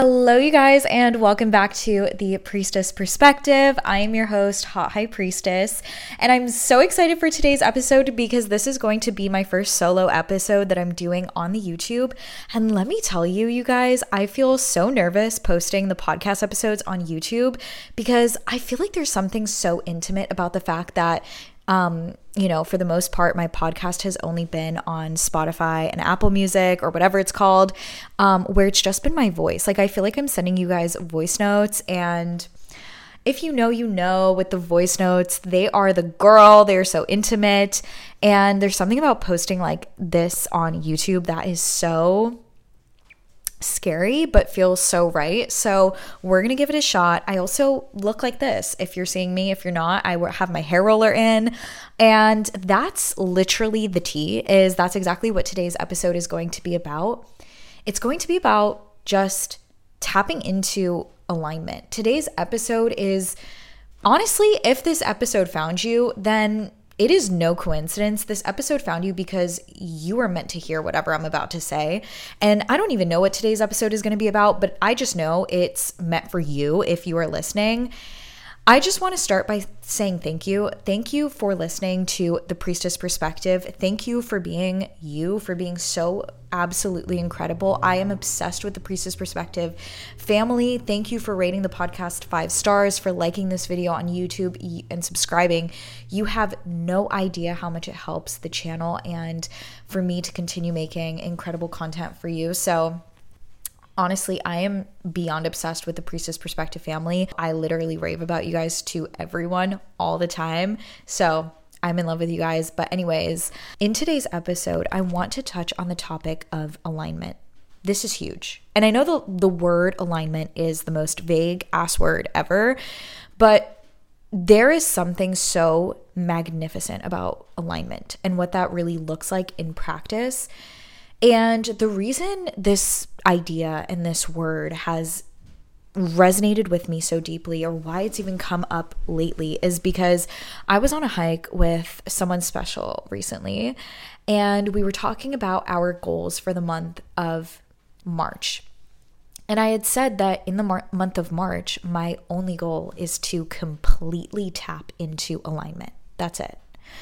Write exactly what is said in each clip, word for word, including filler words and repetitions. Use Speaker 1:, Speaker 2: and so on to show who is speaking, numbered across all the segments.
Speaker 1: Hello, you guys, and welcome back to the Priestess Perspective. I am your host, Hot High Priestess, and I'm so excited for today's episode because this is going to be my first solo episode that I'm doing on the YouTube. And let me tell you, you guys, I feel so nervous posting the podcast episodes on YouTube because I feel like there's something so intimate about the fact that Um, you know, for the most part, my podcast has only been on Spotify and Apple Music or whatever it's called, um, where it's just been my voice. Like, I feel like I'm sending you guys voice notes, and if you know, you know, with the voice notes, they are the girl. They're so intimate, and there's something about posting like this on YouTube that is so scary but feels so right. So we're gonna give it a shot. I also look like this if you're seeing me. If you're not, I have my hair roller in, and that's literally the tea. Is that's exactly what today's episode is going to be about. It's going to be about just tapping into alignment. Today's episode is, honestly, if this episode found you, then it is no coincidence. This episode found you because you are meant to hear whatever I'm about to say. And I don't even know what today's episode is going to be about, but I just know it's meant for you if you are listening. I just want to start by saying thank you. Thank you for listening to the Priestess Perspective. Thank you for being you, for being so absolutely incredible. I am obsessed with the Priestess Perspective family. Thank you for rating the podcast five stars, for liking this video on YouTube and subscribing. You have no idea how much it helps the channel and for me to continue making incredible content for you. So honestly, I am beyond obsessed with the Priestess Perspective family. I literally rave about you guys to everyone all the time. So I'm in love with you guys. But anyways, in today's episode, I want to touch on the topic of alignment. This is huge. And I know the, the word alignment is the most vague ass word ever, but there is something so magnificent about alignment and what that really looks like in practice. And the reason this idea and this word has resonated with me so deeply, or why it's even come up lately, is because I was on a hike with someone special recently, and we were talking about our goals for the month of March. And I had said that in the mar- month of March, my only goal is to completely tap into alignment. That's it.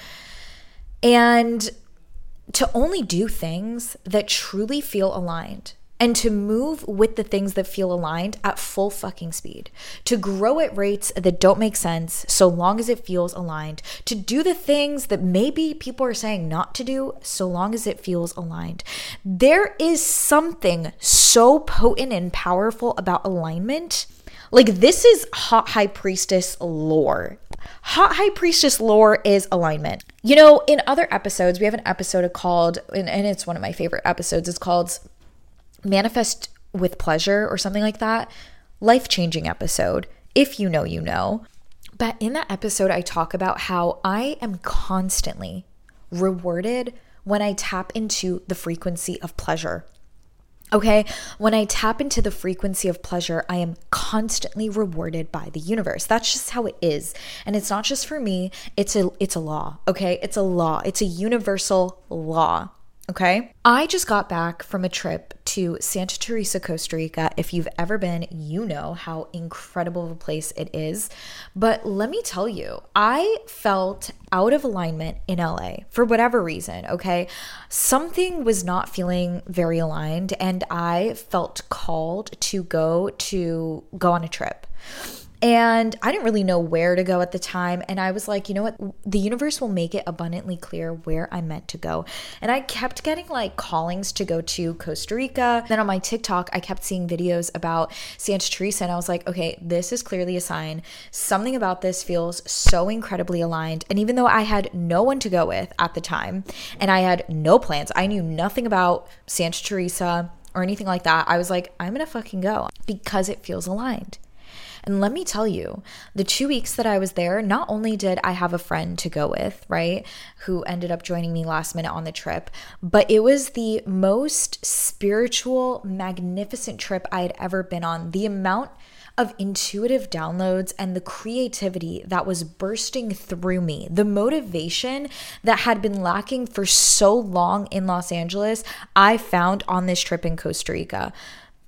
Speaker 1: And to only do things that truly feel aligned, and to move with the things that feel aligned at full fucking speed, to grow at rates that don't make sense so long as it feels aligned, to do the things that maybe people are saying not to do so long as it feels aligned. There is something so potent and powerful about alignment. Like, this is Hot High Priestess lore. Hot High Priestess lore is alignment. You know, in other episodes, we have an episode called, and, and it's one of my favorite episodes, it's called Manifest with Pleasure or something like that. Life-changing episode. If you know, you know. But in that episode, I talk about how I am constantly rewarded when I tap into the frequency of pleasure. Okay, when I tap into the frequency of pleasure, I am constantly rewarded by the universe. That's just how it is. And it's not just for me, it's a it's a law, okay? It's a law. It's a universal law, okay? I just got back from a trip to Santa Teresa, Costa Rica. If you've ever been, you know how incredible of a place it is. But let me tell you, I felt out of alignment in L A for whatever reason, okay? Something was not feeling very aligned, and I felt called to go to go on a trip. And I didn't really know where to go at the time. And I was like, you know what? The universe will make it abundantly clear where I'm meant to go. And I kept getting like callings to go to Costa Rica. Then on my TikTok, I kept seeing videos about Santa Teresa. And I was like, okay, this is clearly a sign. Something about this feels so incredibly aligned. And even though I had no one to go with at the time, and I had no plans, I knew nothing about Santa Teresa or anything like that, I was like, I'm gonna fucking go because it feels aligned. And let me tell you, the two weeks that I was there, not only did I have a friend to go with, right, who ended up joining me last minute on the trip, but it was the most spiritual, magnificent trip I had ever been on. The amount of intuitive downloads and the creativity that was bursting through me, the motivation that had been lacking for so long in Los Angeles, I found on this trip in Costa Rica.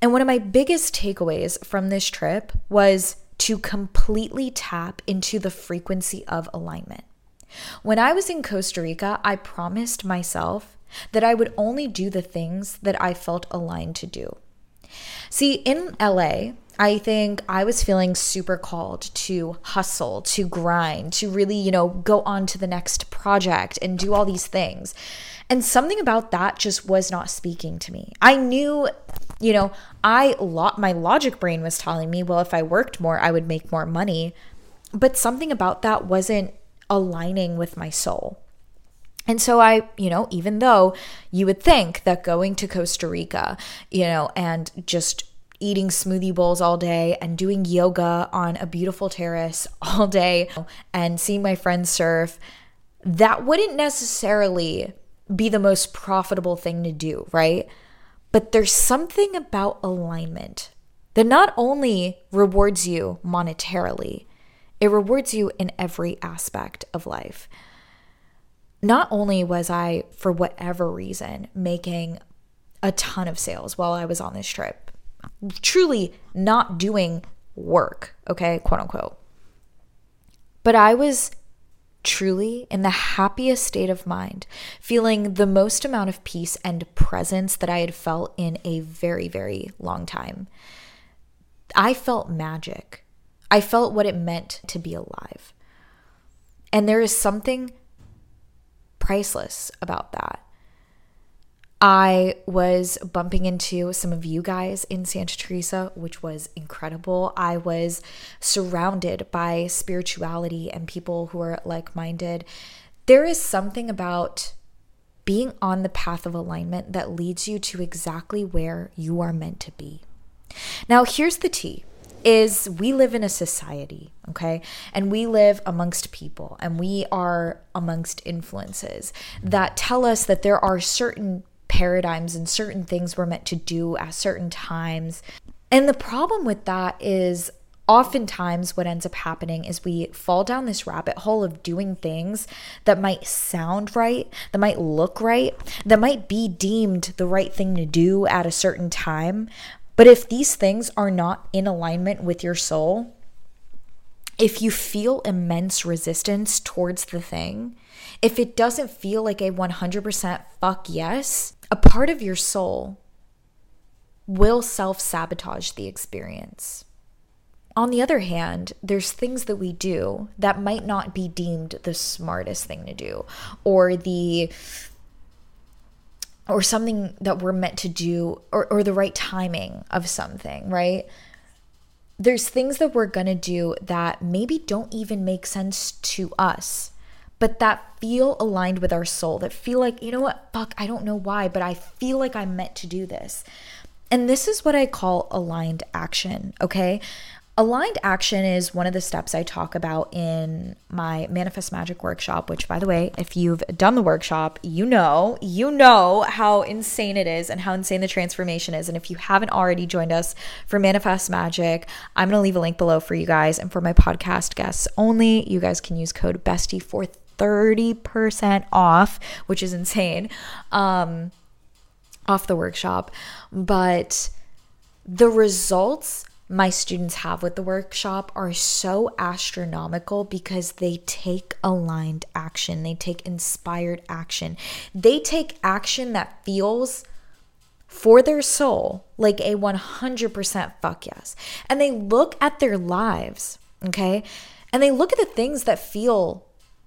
Speaker 1: And one of my biggest takeaways from this trip was to completely tap into the frequency of alignment. When I was in Costa Rica, I promised myself that I would only do the things that I felt aligned to do. See, in L A, I think I was feeling super called to hustle, to grind, to really, you know, go on to the next project and do all these things. And something about that just was not speaking to me. I knew, you know, I lo- my logic brain was telling me, well, if I worked more, I would make more money. But something about that wasn't aligning with my soul. And so I, you know, even though you would think that going to Costa Rica, you know, and just eating smoothie bowls all day and doing yoga on a beautiful terrace all day and seeing my friends surf, that wouldn't necessarily be the most profitable thing to do, right? But there's something about alignment that not only rewards you monetarily, it rewards you in every aspect of life. Not only was I, for whatever reason, making a ton of sales while I was on this trip, truly not doing work, okay, quote unquote, but I was truly in the happiest state of mind, feeling the most amount of peace and presence that I had felt in a very, very long time. I felt magic. I felt what it meant to be alive. And there is something priceless about that. I was bumping into some of you guys in Santa Teresa, which was incredible. I was surrounded by spirituality and people who are like-minded. There is something about being on the path of alignment that leads you to exactly where you are meant to be. Now, here's the tea. Is we live in a society, okay? And we live amongst people and we are amongst influences that tell us that there are certain paradigms and certain things we're meant to do at certain times. And the problem with that is oftentimes what ends up happening is we fall down this rabbit hole of doing things that might sound right, that might look right, that might be deemed the right thing to do at a certain time. But if these things are not in alignment with your soul, if you feel immense resistance towards the thing, if it doesn't feel like a one hundred percent fuck yes, a part of your soul will self-sabotage the experience. On the other hand, there's things that we do that might not be deemed the smartest thing to do, or the or something that we're meant to do, or, or the right timing of something, right? There's things that we're gonna do that maybe don't even make sense to us, but that feel aligned with our soul, that feel like, you know what, fuck, I don't know why, but I feel like I'm meant to do this. And this is what I call aligned action, okay? Aligned action is one of the steps I talk about in my Manifest Magic workshop, which, by the way, if you've done the workshop, you know, you know how insane it is and how insane the transformation is. And if you haven't already joined us for Manifest Magic, I'm going to leave a link below for you guys. And for my podcast guests only, you guys can use code BESTIE for thirty percent off, which is insane, um, off the workshop. But the results my students have with the workshop are so astronomical because they take aligned action. They take inspired action. They take action that feels for their soul like a one hundred percent fuck yes. And they look at their lives, okay? And they look at the things that feel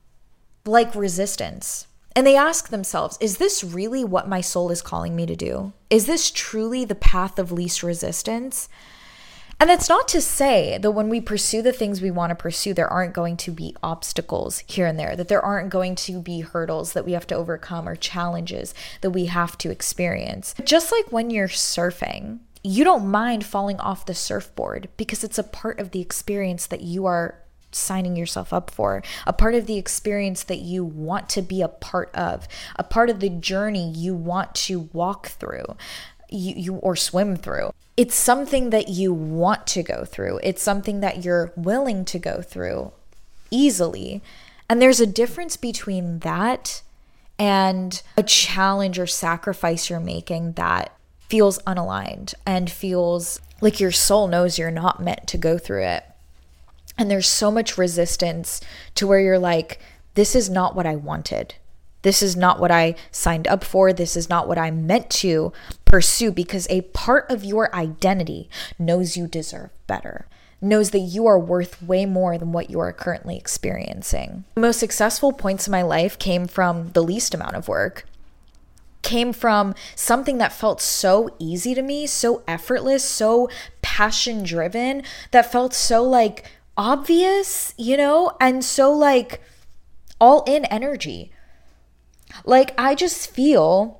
Speaker 1: like resistance. And they ask themselves, is this really what my soul is calling me to do? Is this truly the path of least resistance? And that's not to say that when we pursue the things we want to pursue, there aren't going to be obstacles here and there, that there aren't going to be hurdles that we have to overcome or challenges that we have to experience. Just like when you're surfing, you don't mind falling off the surfboard because it's a part of the experience that you are signing yourself up for, a part of the experience that you want to be a part of, a part of the journey you want to walk through. You, you or swim through. It's something that you want to go through. It's something that you're willing to go through easily. And there's a difference between that and a challenge or sacrifice you're making that feels unaligned and feels like your soul knows you're not meant to go through it. And there's so much resistance to where you're like, this is not what I wanted. This is not what I signed up for. This is not what I meant to pursue, because a part of your identity knows you deserve better, knows that you are worth way more than what you are currently experiencing. The most successful points in my life came from the least amount of work, came from something that felt so easy to me, so effortless, so passion driven, that felt so like obvious, you know, and so like all in energy. Like I just feel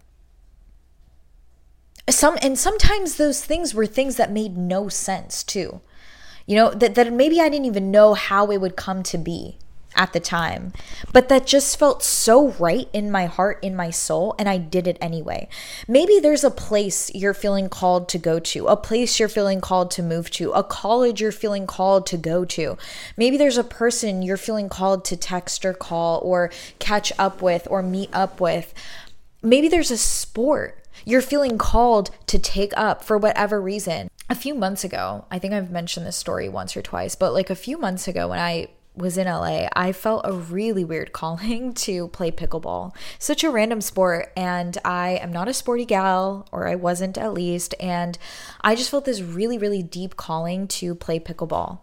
Speaker 1: some, and sometimes those things were things that made no sense too. You know, that, that maybe I didn't even know how it would come to be at the time, but that just felt so right in my heart, in my soul, and I did it anyway. Maybe there's a place you're feeling called to go to, a place you're feeling called to move to, a college you're feeling called to go to. Maybe there's a person you're feeling called to text or call or catch up with or meet up with. Maybe there's a sport you're feeling called to take up for whatever reason. A few months ago, I think I've mentioned this story once or twice, but like a few months ago when I was in L A, I felt a really weird calling to play pickleball. Such a random sport, and I am not a sporty gal, or I wasn't at least, and I just felt this really, really deep calling to play pickleball.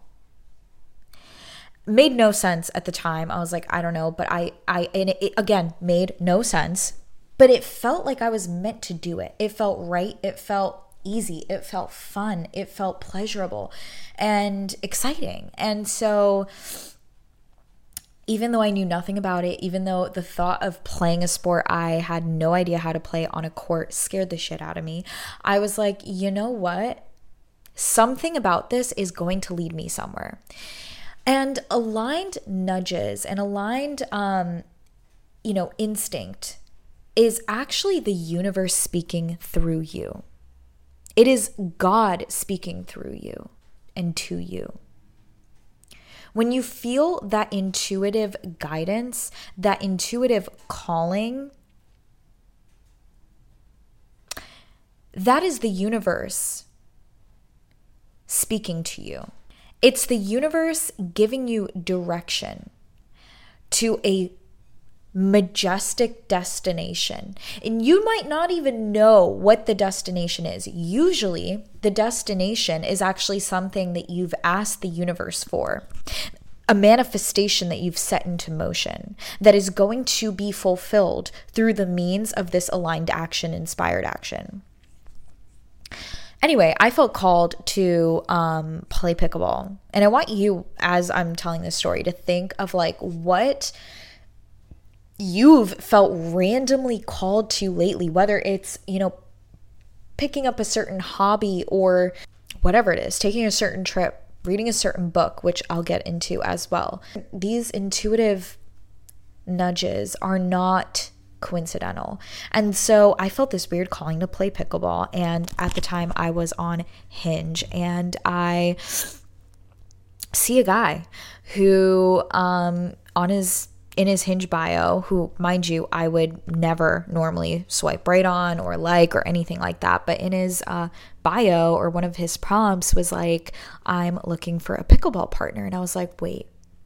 Speaker 1: Made no sense at the time. I was like, I don't know, but I, I, and it, it again made no sense, but it felt like I was meant to do it. It felt right. It felt easy. It felt fun. It felt pleasurable and exciting. And so even though I knew nothing about it, even though the thought of playing a sport I had no idea how to play on a court scared the shit out of me, I was like, you know what? Something about this is going to lead me somewhere. And aligned nudges and aligned, um, you know, instinct is actually the universe speaking through you. It is God speaking through you and to you. When you feel that intuitive guidance, that intuitive calling, that is the universe speaking to you. It's the universe giving you direction to a majestic destination. And you might not even know what the destination is. Usually, the destination is actually something that you've asked the universe for, a manifestation that you've set into motion that is going to be fulfilled through the means of this aligned action, inspired action. Anyway, I felt called to um, play pickleball. And I want you, as I'm telling this story, to think of like what you've felt randomly called to lately, whether it's, you know, picking up a certain hobby or whatever it is, taking a certain trip, reading a certain book, which I'll get into as well. These intuitive nudges are not coincidental. And so I felt this weird calling to play pickleball. And at the time I was on Hinge, and I see a guy who um, on his in his Hinge bio, who, mind you, I would never normally swipe right on or like or anything like that. But in his uh, bio, or one of his prompts was like, I'm looking for a pickleball partner. And I was like, wait,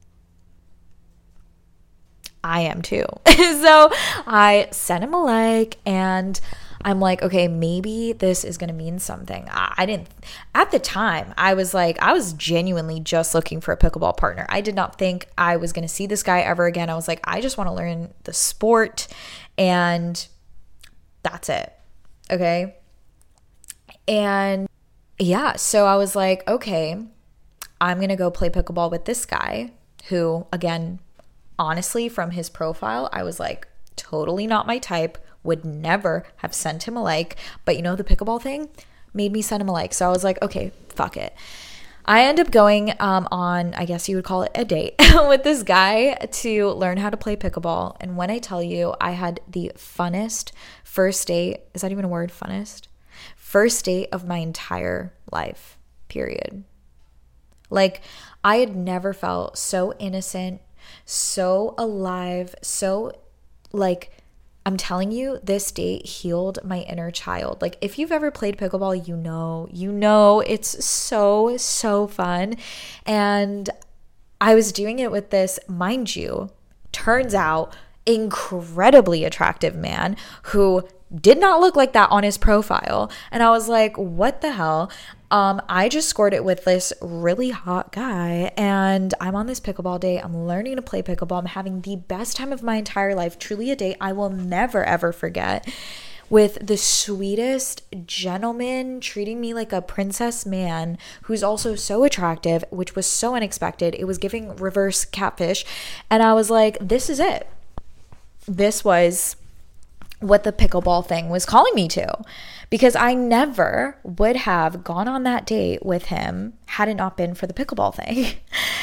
Speaker 1: I am too. So I sent him a like, and I'm like, okay, maybe this is going to mean something. I, I didn't, at the time, I was like, I was genuinely just looking for a pickleball partner. I did not think I was going to see this guy ever again. I was like, I just want to learn the sport, and that's it. Okay. And yeah, so I was like, okay, I'm going to go play pickleball with this guy who, again, honestly, from his profile, I was like, totally not my type. Would never have sent him a like, but you know, the pickleball thing made me send him a like. So I was like, okay, fuck it. I end up going um, on, I guess you would call it a date with this guy to learn how to play pickleball. And when I tell you, I had the funnest first date, is that even a word, funnest? First date of my entire life, period. Like, I had never felt so innocent, so alive, so like I'm telling you, this date healed my inner child. Like, if you've ever played pickleball, you know, you know, it's so, so fun. And I was doing it with this, mind you, turns out incredibly attractive man who did not look like that on his profile. And I was like, what the hell? Um, I just scored it with this really hot guy, and I'm on this pickleball date. I'm learning to play pickleball. I'm having the best time of my entire life. Truly a date I will never, ever forget, with the sweetest gentleman treating me like a princess man who's also so attractive, which was so unexpected. It was giving reverse catfish. And I was like, this is it. This was what the pickleball thing was calling me to, because I never would have gone on that date with him had it not been for the pickleball thing.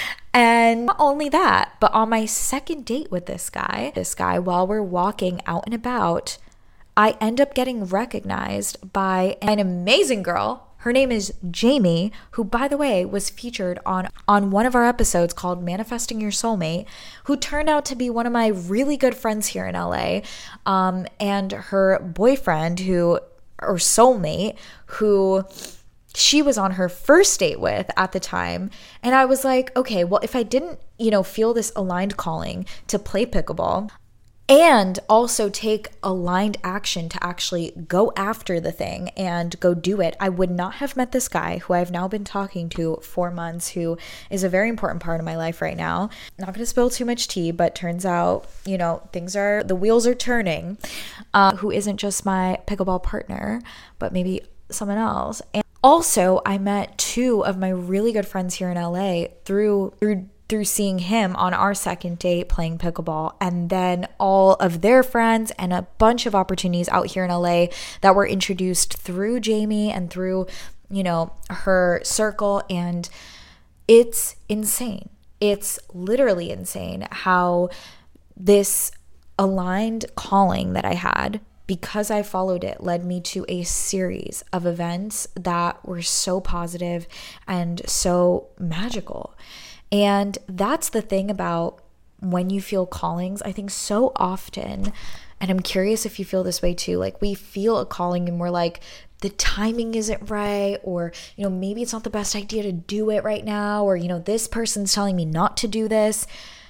Speaker 1: And not only that, but on my second date with this guy, this guy, while we're walking out and about, I end up getting recognized by an amazing girl. Her name is Jamie, who, by the way, was featured on, on one of our episodes called Manifesting Your Soulmate, who turned out to be one of my really good friends here in L A, um, and her boyfriend, who, or soulmate, who she was on her first date with at the time. And I was like, okay, well, if I didn't, you know, feel this aligned calling to play pickleball, and also take aligned action to actually go after the thing and go do it, I would not have met this guy who I've now been talking to for months, who is a very important part of my life right now. Not going to spill too much tea, but turns out, you know, things are, the wheels are turning, uh, who isn't just my pickleball partner, but maybe someone else. And also, I met two of my really good friends here in L A through, through through seeing him on our second date playing pickleball, and then all of their friends and a bunch of opportunities out here in L A that were introduced through Jamie and through, you know, her circle. And it's insane. It's literally insane how this aligned calling that I had, because I followed it, led me to a series of events that were so positive and so magical. And that's the thing about when you feel callings. I think so often, and I'm curious if you feel this way too, like we feel a calling and we're like, the timing isn't right, or, you know, maybe it's not the best idea to do it right now, or, you know, this person's telling me not to do this.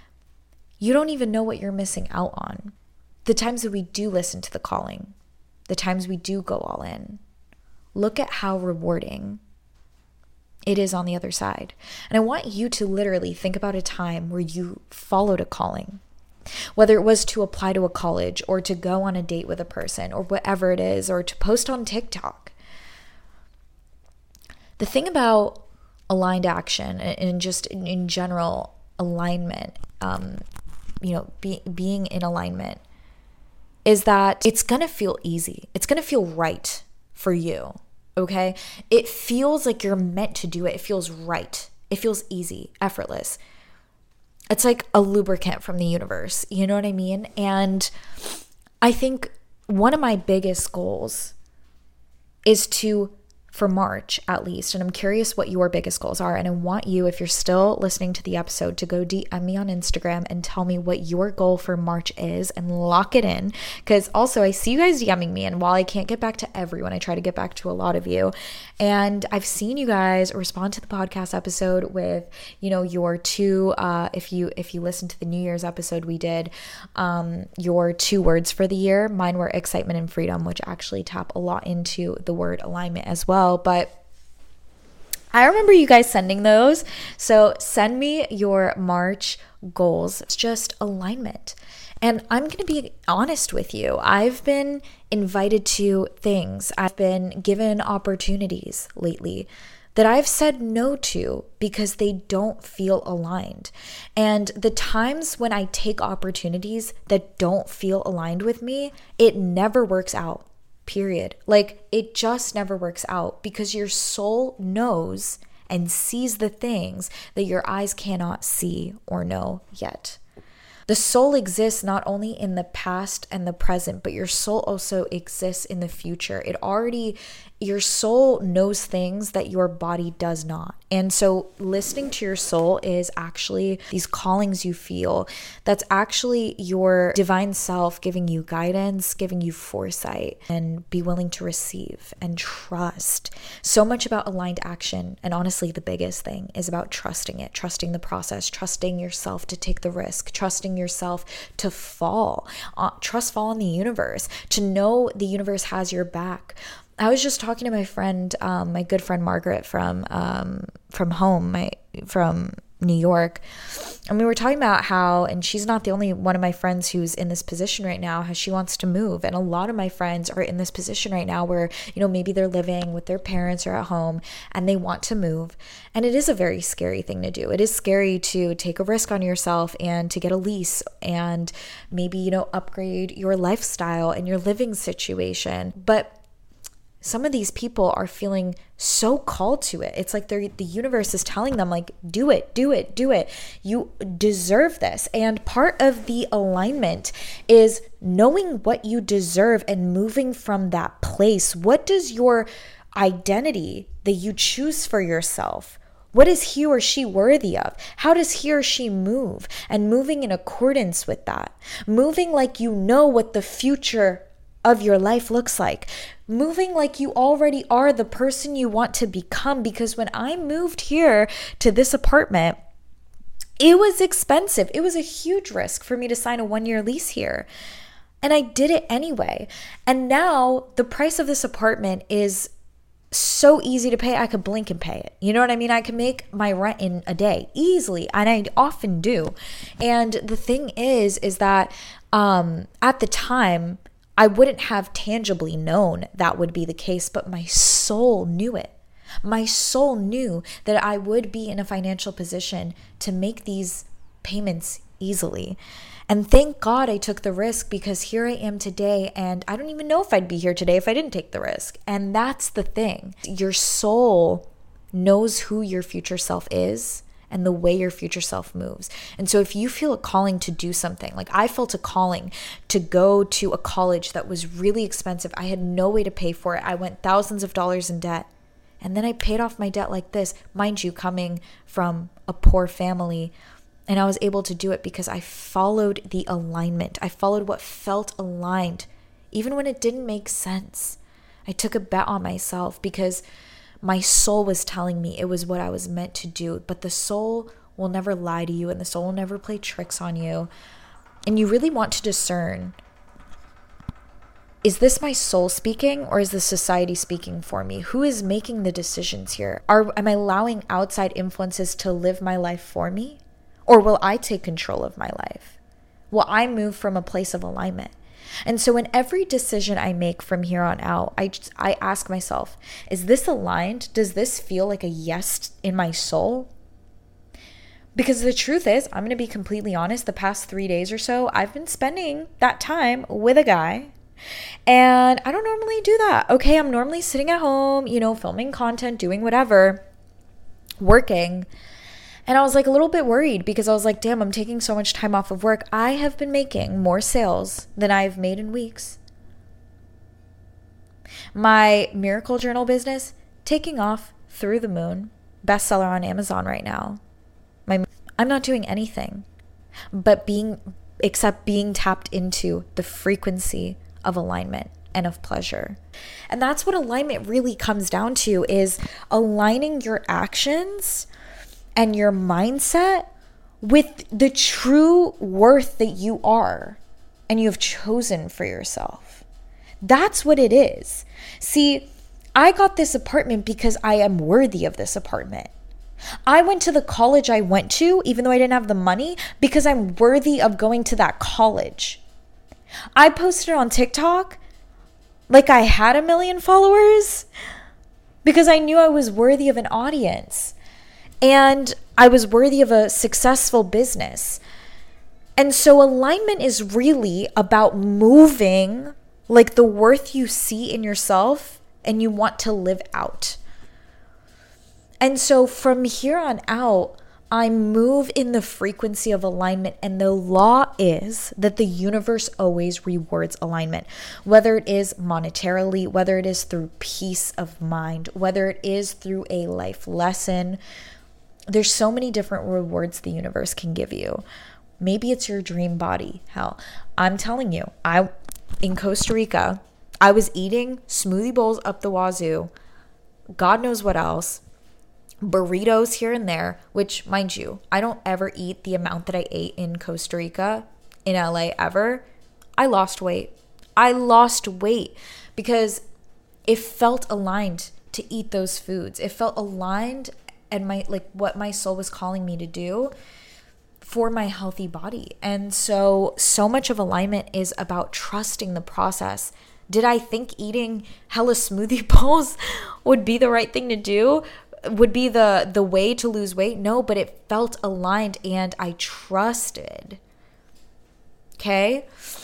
Speaker 1: You don't even know what you're missing out on. The times that we do listen to the calling, the times we do go all in, look at how rewarding it is on the other side. And I want you to literally think about a time where you followed a calling, whether it was to apply to a college or to go on a date with a person or whatever it is, or to post on TikTok. The thing about aligned action and just in, in general alignment, um, you know, be, being in alignment, is that it's going to feel easy. It's going to feel right for you. Okay? It feels like you're meant to do it. It feels right. It feels easy, effortless. It's like a lubricant from the universe. You know what I mean? And I think one of my biggest goals is to, for March at least, and I'm curious what your biggest goals are. And I want you, if you're still listening to the episode, to go D M me on Instagram and tell me what your goal for March is and lock it in. Because also I see you guys DMing me, and while I can't get back to everyone, I try to get back to a lot of you. And I've seen you guys respond to the podcast episode with, you know, your two, uh, if you if you listen to the New Year's episode we did, um, your two words for the year. Mine were excitement and freedom, which actually tap a lot into the word alignment as well. But I remember you guys sending those. So send me your March goals. It's just alignment. And I'm going to be honest with you. I've been invited to things. I've been given opportunities lately that I've said no to because they don't feel aligned. And the times when I take opportunities that don't feel aligned with me, it never works out. Period. Like, it just never works out because your soul knows and sees the things that your eyes cannot see or know yet. The soul exists not only in the past and the present, but your soul also exists in the future. It already your soul knows things that your body does not. And so listening to your soul is actually these callings you feel. That's actually your divine self giving you guidance, giving you foresight, and be willing to receive and trust. So much about aligned action. And honestly, the biggest thing is about trusting it, trusting the process, trusting yourself to take the risk, trusting yourself to fall, uh, trust fall in the universe, to know the universe has your back. I was just talking to my friend, um, my good friend Margaret from um, from home, my from New York, and we were talking about how, and she's not the only one of my friends who's in this position right now, how she wants to move, and a lot of my friends are in this position right now where, you know, maybe they're living with their parents or at home, and they want to move, and it is a very scary thing to do. It is scary to take a risk on yourself and to get a lease and maybe, you know, upgrade your lifestyle and your living situation, but some of these people are feeling so called to it. It's like they're, the universe is telling them, like, do it, do it, do it. You deserve this. And part of the alignment is knowing what you deserve and moving from that place. What does your identity that you choose for yourself, what is he or she worthy of? How does he or she move? And moving in accordance with that. Moving like you know what the future of your life looks like. Moving like you already are the person you want to become. Because when I moved here to this apartment, it was expensive. It was a huge risk for me to sign a one-year lease here. And I did it anyway. And now the price of this apartment is so easy to pay. I could blink and pay it. You know what I mean? I can make my rent in a day easily. And I often do. And the thing is, is that um, at the time, I wouldn't have tangibly known that would be the case, but my soul knew it. My soul knew that I would be in a financial position to make these payments easily. And thank God I took the risk, because here I am today, and I don't even know if I'd be here today if I didn't take the risk. And that's the thing. Your soul knows who your future self is and the way your future self moves. And so if you feel a calling to do something, like I felt a calling to go to a college that was really expensive. I had no way to pay for it. I went thousands of dollars in debt. And then I paid off my debt like this, mind you, coming from a poor family. And I was able to do it because I followed the alignment. I followed what felt aligned, even when it didn't make sense. I took a bet on myself because my soul was telling me it was what I was meant to do. But the soul will never lie to you, and the soul will never play tricks on you. And you really want to discern, is this my soul speaking, or is this society speaking for me? Who is making the decisions here? Are, am I allowing outside influences to live my life for me? Or will I take control of my life? Will I move from a place of alignment? And so in every decision I make from here on out, I, just, I ask myself, is this aligned? Does this feel like a yes in my soul? Because the truth is, I'm going to be completely honest, the past three days or so, I've been spending that time with a guy. And I don't normally do that. Okay, I'm normally sitting at home, you know, filming content, doing whatever, working. And I was like a little bit worried because I was like, damn, I'm taking so much time off of work. I have been making more sales than I've made in weeks. My Miracle Journal business, taking off through the moon, bestseller on Amazon right now. My, I'm not doing anything but being, except being tapped into the frequency of alignment and of pleasure. And that's what alignment really comes down to, is aligning your actions and your mindset with the true worth that you are and you have chosen for yourself. That's what it is. See, I got this apartment because I am worthy of this apartment. I went to the college I went to, even though I didn't have the money, because I'm worthy of going to that college. I posted on TikTok like I had a million followers because I knew I was worthy of an audience. And I was worthy of a successful business. And so alignment is really about moving like the worth you see in yourself and you want to live out. And so from here on out, I move in the frequency of alignment, and the law is that the universe always rewards alignment, whether it is monetarily, whether it is through peace of mind, whether it is through a life lesson. There's so many different rewards the universe can give you. Maybe it's your dream body. Hell, I'm telling you, I in Costa Rica, I was eating smoothie bowls up the wazoo, God knows what else, burritos here and there, which, mind you, I don't ever eat the amount that I ate in Costa Rica, in L A ever. I lost weight. I lost weight because it felt aligned to eat those foods. It felt aligned and my like what my soul was calling me to do for my healthy body. And so, so much of alignment is about trusting the process. Did I think eating hella smoothie bowls would be the right thing to do? Would be the the way to lose weight? No, but it felt aligned and I trusted. Okay?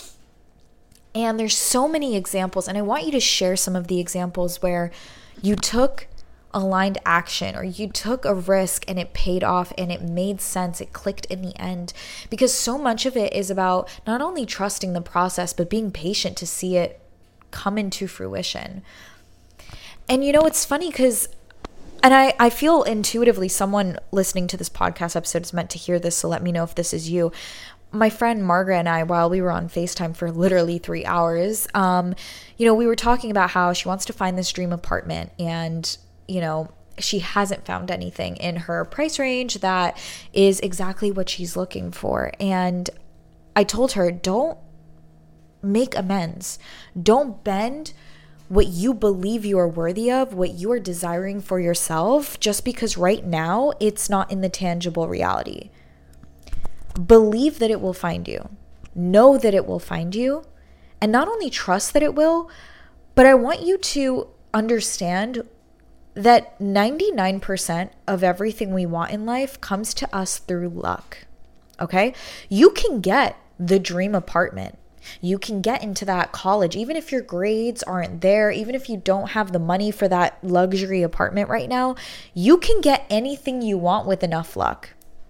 Speaker 1: And there's so many examples, and I want you to share some of the examples where you took aligned action or you took a risk and it paid off and it made sense. It clicked in the end, because so much of it is about not only trusting the process, but being patient to see it come into fruition. And you know, it's funny because And I, I feel intuitively someone listening to this podcast episode is meant to hear this, so let me know if this is you. My friend Margaret and I, while we were on FaceTime for literally three hours, um, you know, we were talking about how she wants to find this dream apartment, and, you know, she hasn't found anything in her price range that is exactly what she's looking for. And I told her, don't make amends. Don't bend what you believe you are worthy of, what you are desiring for yourself, just because right now it's not in the tangible reality. Believe that it will find you. Know that it will find you. And not only trust that it will, but I want you to understand that ninety-nine percent of everything we want in life comes to us through luck. Okay? You can get the dream apartment. You can get into that college, even if your grades aren't there, even if you don't have the money for that luxury apartment right now, you can get anything you want with enough luck.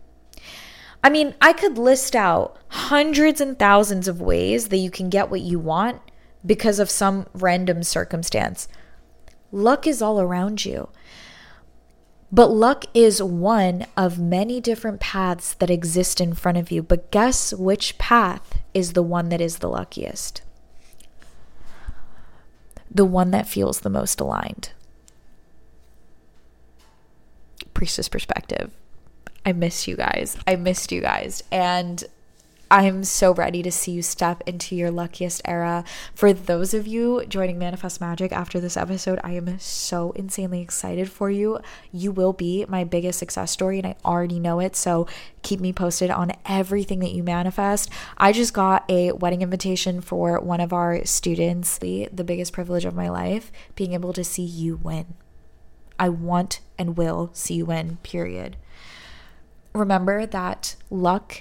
Speaker 1: I mean, I could list out hundreds and thousands of ways that you can get what you want because of some random circumstance. Luck is all around you. But luck is one of many different paths that exist in front of you. But guess which path is the one that is the luckiest? The one that feels the most aligned. Priestess perspective. I miss you guys. I missed you guys. And I'm so ready to see you step into your luckiest era. For those of you joining Manifest Magic after this episode, I am so insanely excited for you. You will be my biggest success story, and I already know it. So keep me posted on everything that you manifest. I just got a wedding invitation for one of our students. The, the biggest privilege of my life, being able to see you win. I want and will see you win, period. Remember that luck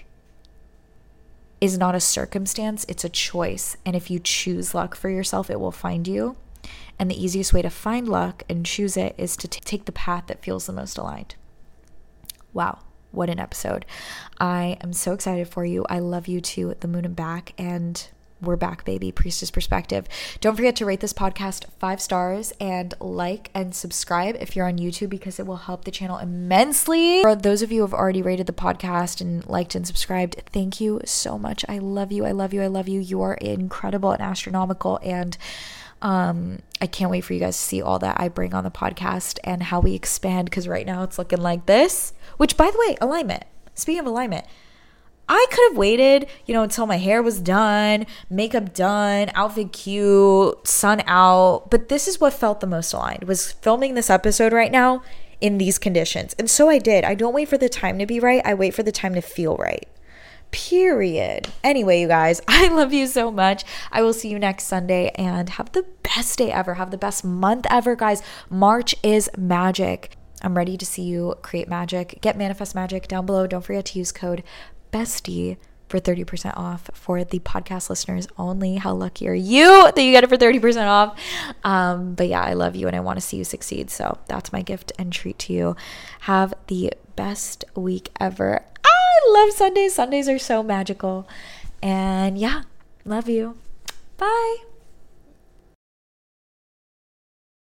Speaker 1: is not a circumstance, it's a choice. And if you choose luck for yourself, it will find you. And the easiest way to find luck and choose it is to t- take the path that feels the most aligned. Wow, what an episode. I am so excited for you. I love you to the moon and back, and we're back, baby. Priestess Perspective. Don't forget to rate this podcast five stars and like and subscribe if you're on YouTube, because it will help the channel immensely. For those of you who have already rated the podcast and liked and subscribed, thank you so much. I love you. I love you. I love you. You are incredible and astronomical. And um, I can't wait for you guys to see all that I bring on the podcast and how we expand, because right now it's looking like this, which, by the way, alignment. Speaking of alignment, I could have waited, you know, until my hair was done, makeup done, outfit cute, sun out. But this is what felt the most aligned, was filming this episode right now in these conditions. And so I did. I don't wait for the time to be right. I wait for the time to feel right. Period. Anyway, you guys, I love you so much. I will see you next Sunday, and have the best day ever. Have the best month ever, guys. March is magic. I'm ready to see you create magic. Get Manifest Magic down below. Don't forget to use code BESTIE for thirty percent off for the podcast listeners only. How lucky are you that you get it for thirty percent off? Um, but yeah, I love you and I want to see you succeed. So that's my gift and treat to you. Have the best week ever. I love Sundays. Sundays are so magical. And yeah, love you. Bye.